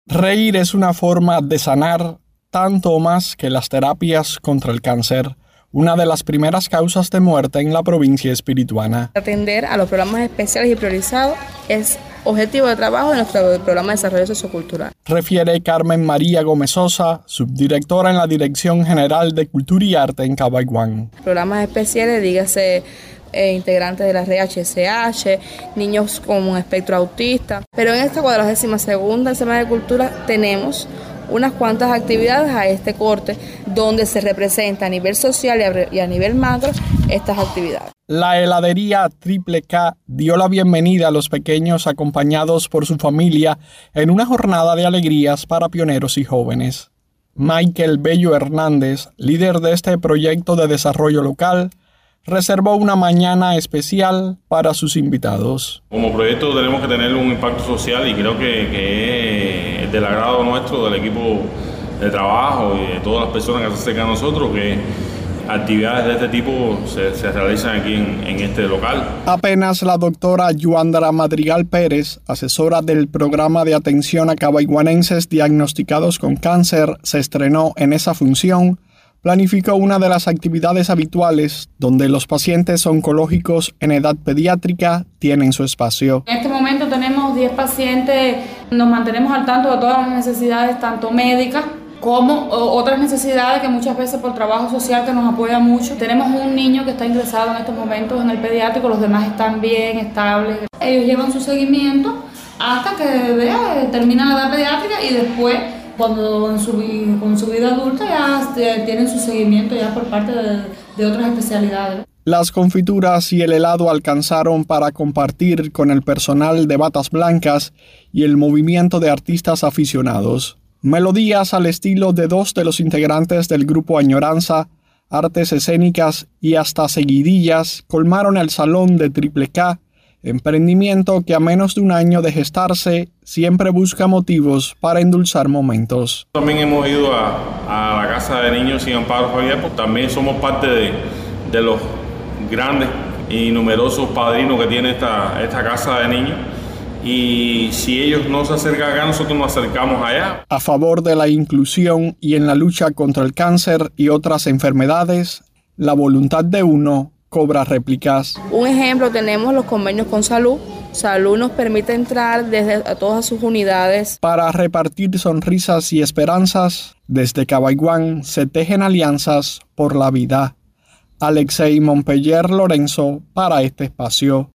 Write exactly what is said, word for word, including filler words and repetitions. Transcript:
Reír es una forma de sanar tanto o más que las terapias contra el cáncer, una de las primeras causas de muerte en la provincia espirituana. Atender a los programas especiales y priorizados es objetivo de trabajo de nuestro programa de desarrollo sociocultural. Refiere Carmen María Gómez Sosa, subdirectora en la Dirección General de Cultura y Arte en Cabaiguán. Programas especiales, dígase eh, integrantes de la red H S H, niños con un espectro autista. Pero en esta cuadragésima segunda Semana de Cultura tenemos unas cuantas actividades a este corte donde se representa a nivel social y a nivel macro estas actividades. La heladería Triple K dio la bienvenida a los pequeños acompañados por su familia en una jornada de alegrías para pioneros y jóvenes. Michael Bello Hernández, líder de este proyecto de desarrollo local, reservó una mañana especial para sus invitados. Como proyecto tenemos que tener un impacto social y creo que, que es del agrado nuestro, del equipo de trabajo y de todas las personas que se acercan a nosotros, que actividades de este tipo se, se realizan aquí en, en este local. Apenas la doctora Yuandra Madrigal Pérez, asesora del programa de atención a cabaiguanenses diagnosticados con cáncer, se estrenó en esa función, planificó una de las actividades habituales donde los pacientes oncológicos en edad pediátrica tienen su espacio. En este momento tenemos diez pacientes, nos mantenemos al tanto de todas las necesidades, tanto médicas como otras necesidades que muchas veces por trabajo social que nos apoya mucho. Tenemos un niño que está ingresado en estos momentos en el pediátrico, los demás están bien, estables. Ellos llevan su seguimiento hasta que vea, termina la edad pediátrica y después, cuando en su, con su vida adulta, ya tienen su seguimiento ya por parte de, de otras especialidades. Las confituras y el helado alcanzaron para compartir con el personal de batas blancas y el movimiento de artistas aficionados. Melodías al estilo de dos de los integrantes del grupo Añoranza, artes escénicas y hasta seguidillas colmaron el salón de Triple K, emprendimiento que a menos de un año de gestarse siempre busca motivos para endulzar momentos. También hemos ido a, a la Casa de Niños Sin Amparo Familiar, pues también somos parte de, de los grandes y numerosos padrinos que tiene esta, esta Casa de Niños. Y si ellos no se acercan acá, nosotros nos acercamos allá. A favor de la inclusión y en la lucha contra el cáncer y otras enfermedades, la voluntad de uno cobra réplicas. Un ejemplo, tenemos los convenios con Salud. Salud nos permite entrar desde a todas sus unidades. Para repartir sonrisas y esperanzas, desde Cabaiguán se tejen alianzas por la vida. Alexei Montpeller Lorenzo para este espacio.